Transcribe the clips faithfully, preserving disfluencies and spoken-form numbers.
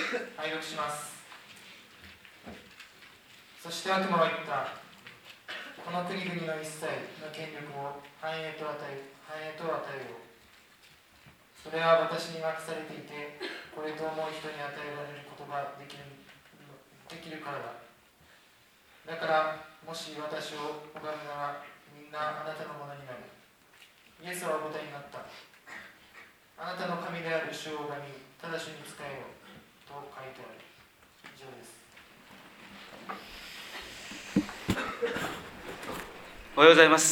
拝読します。そして悪魔は言った。この国々の一切の権力を繁栄と与え、繁栄と与えよう。それは私に任されていて、これと思う人に与えられることができる、できるからだ。だから、もし私を拝むなら、みんなあなたのものになる。イエスはお答えになった。あなたの神である主を拝み、ただ主に仕えよと書いてある。以上です。 おはようございます。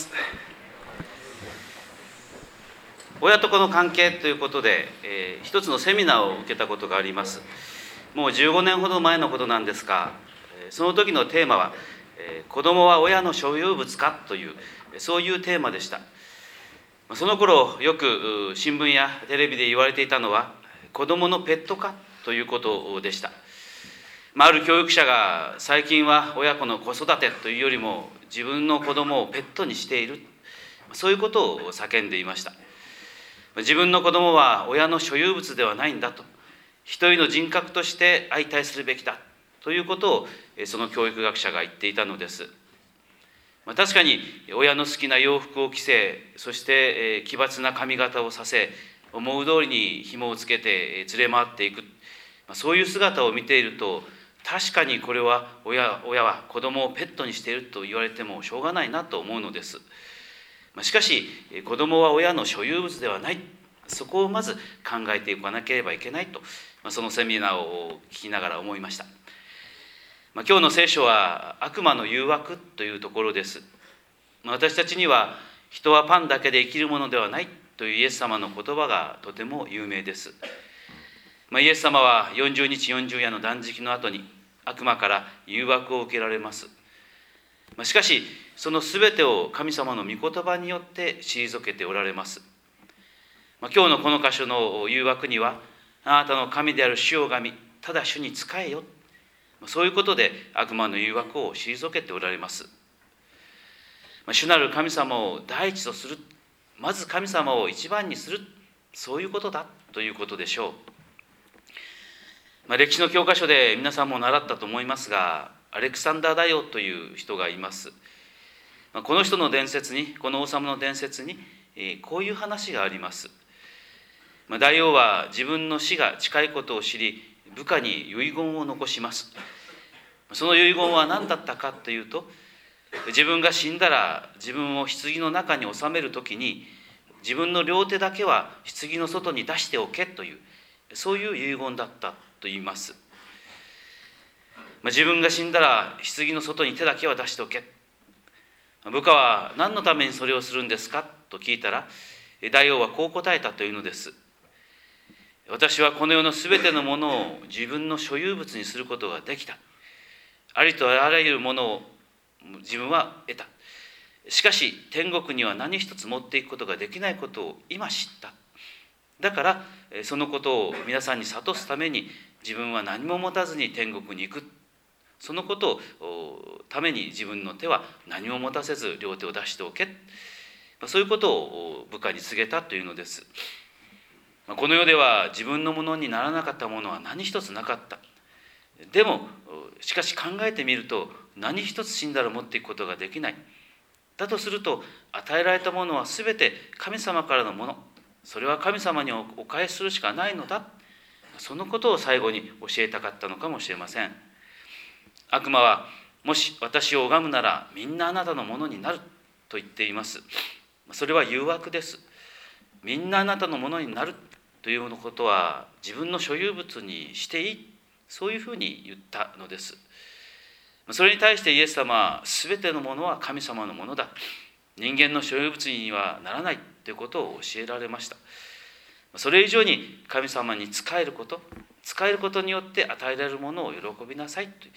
親と子の関係ということで、えー、一つのセミナーを受けたことがあります。もうじゅうごねんほど前のことなんですが、その時のテーマは、えー、子供は親の所有物かという、そういうテーマでした。その頃、よく新聞やテレビで言われていたのは、子供のペット化ということでした。まあ、ある教育者が、最近は親子の子育てというよりも、自分の子供をペットにしている、そういうことを叫んでいました。自分の子供は親の所有物ではないんだと、一人の人格として相対するべきだということを、その教育学者が言っていたのです。まあ、確かに親の好きな洋服を着せ、そして奇抜な髪型をさせ、思う通りに紐をつけて連れ回っていく、まあ、そういう姿を見ていると、確かにこれは 親, 親は子供をペットにしていると言われてもしょうがないなと思うのです。しかし、子供は親の所有物ではない、そこをまず考えていかなければいけないと、そのセミナーを聞きながら思いました。今日の聖書は悪魔の誘惑というところです。私たちには人はパンだけで生きるものではないというイエス様の言葉がとても有名です。イエス様はよんじゅうにちよんじゅう夜の断食の後に悪魔から誘惑を受けられます。しかし、そのすべてを神様の御言葉によって退けておられます。今日のこの箇所の誘惑には、あなたの神である主を拝み、ただ主に仕えよ。そういうことで悪魔の誘惑を退けておられます。主なる神様を第一とする、まず神様を一番にする、そういうことだということでしょう。まあ、歴史の教科書で皆さんも習ったと思いますが、アレクサンダー大王という人がいます。まあ、この人の伝説に、この王様の伝説に、えー、こういう話があります。まあ、大王は自分の死が近いことを知り、部下に遺言を残します。その遺言は何だったかというと、自分が死んだら自分を棺の中に収めるときに、自分の両手だけは棺の外に出しておけという、そういう遺言だったと言います。自分が死んだら棺の外に手だけは出しておけ。部下は何のためにそれをするんですかと聞いたら、大王はこう答えたというのです。私はこの世のすべてのものを自分の所有物にすることができた。ありとあらゆるものを自分は得た。しかし天国には何一つ持っていくことができないことを今知った。だからそのことを皆さんに諭すために、自分は何も持たずに天国に行く。そのことをために自分の手は何も持たせず両手を出しておけ。そういうことを部下に告げたというのです。この世では自分のものにならなかったものは何一つなかった。でもしかし考えてみると、何一つ死んだら持っていくことができない。だとすると、与えられたものはすべて神様からのもの。それは神様にお返しするしかないのだ。そのことを最後に教えたかったのかもしれません。悪魔は、もし私を拝むならみんなあなたのものになると言っています。それは誘惑です。みんなあなたのものになるということは、自分の所有物にしていい、そういうふうに言ったのです。それに対してイエス様は、すべてのものは神様のものだ。人間の所有物にはならないということを教えられました。それ以上に神様に仕えること、仕えることによって与えられるものを喜びなさいという、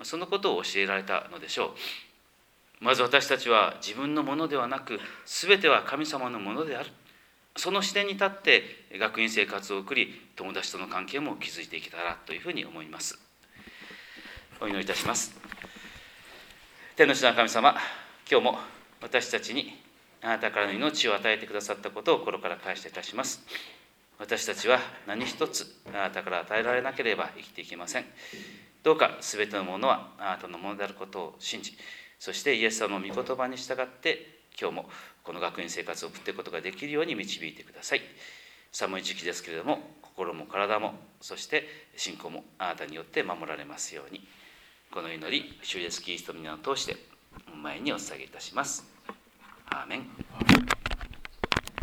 そのことを教えられたのでしょう。まず私たちは自分のものではなく、すべては神様のものである。その視点に立って学院生活を送り、友達との関係も築いていけたらというふうに思います。お祈りいたします。天の父なる神様、今日も私たちにあなたからの命を与えてくださったことを心から感謝いたします。 私たちは何一つあなたから与えられなければ生きていけません。どうかすべてのものはあなたのものであることを信じ、そしてイエス様の御言葉に従って今日もこの学院生活を送っていくことができるように導いてください。寒い時期ですけれども、心も体もそして信仰もあなたによって守られますように、この祈り主イエスキリストの皆を通してお前にお捧げいたします。アーメン。